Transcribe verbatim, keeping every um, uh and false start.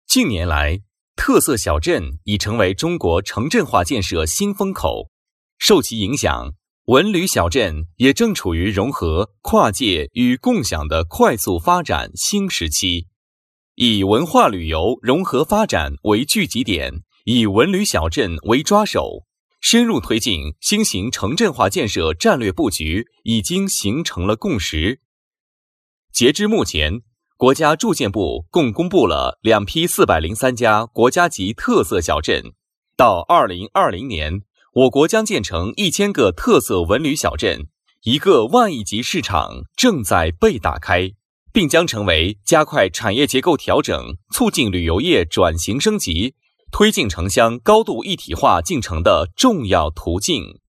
近年来，特色小镇已成为中国城镇化建设新风口，受其影响，文旅小镇也正处于融合、跨界与共享的快速发展新时期。以文化旅游融合发展为聚集点，以文旅小镇为抓手，深入推进新型城镇化建设战略布局已经形成了共识。截至目前，国家住建部共公布了两批四百零三家国家级特色小镇。到二零二零年，我国将建成一千个特色文旅小镇，一个万亿级市场正在被打开，并将成为加快产业结构调整、促进旅游业转型升级、推进城乡高度一体化进程的重要途径。